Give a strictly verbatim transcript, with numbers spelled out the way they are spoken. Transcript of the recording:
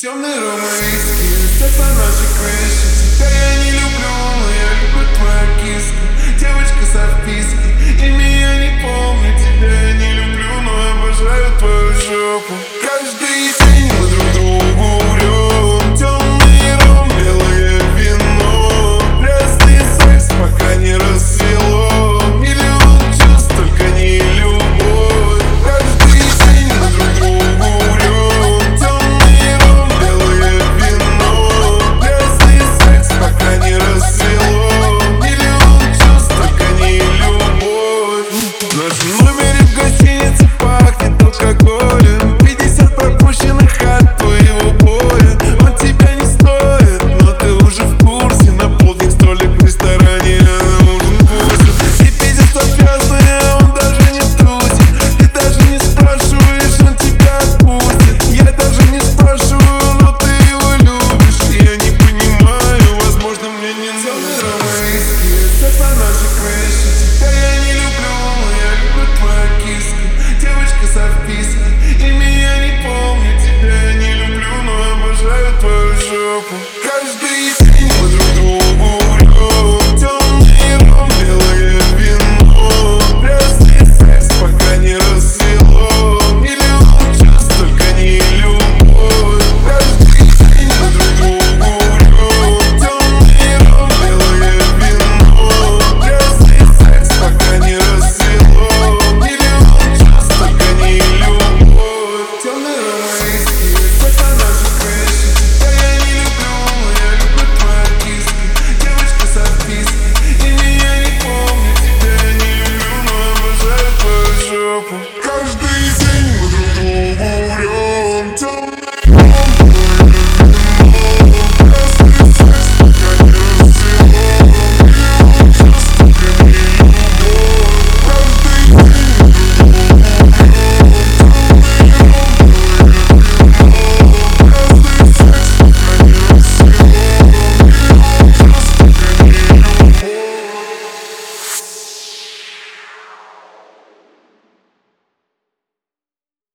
Темный ромейский, так по нашей крыше. Тебя я не люблю, но я люблю твою киску. Девочка со вписки, имя я не помню. Тебя я не люблю, но обожаю твою жопу. Каждый день мы друг другу врем. Темный ром, белое вино. Грязный секс, пока не рассвело. Миллион чувств, только не любовь. Каждый день мы друг другу врем. Темный ром, белое вино. Грязный секс, пока не рассвело. Миллион чувств, только не любовь. В нашем номере в гостинице пахнет алкоголем. Пятьдесят пропущенных от твоего боя. Он тебя не стоит, но ты уже в курсе. На полдник столик в ресторане, а на ужин курсит. И пиздец отвязный, а он даже не трусит. Ты даже не спрашиваешь, он тебя отпустит. Я даже не спрашиваю, но ты его любишь. И я не понимаю, возможно, мне не нужно. Темный ромейский, так по нашей крыше. Тебя я не люблю, но я люблю твою киску. Девочка со вписки, имя я не помню. Тебя я не люблю, но обожаю твою жопу. Каждый день мы друг другу врем. Темный ром, белое вино. Грязный секс, пока не рассвело. Миллион чувств, только не любовь. Каждый день мы друг другу врем. Темный ром, белое вино. Грязный секс, пока не рассвело. Миллион чувств, только не любовь. Темный ромейский, так по нашей крыше. Тебя я не люблю, но я люблю твою киску. Девочка со вписки, имя я не помню. Тебя я не люблю, но обожаю твою жопу. Каждый день мы друг другу врем. Темный ром,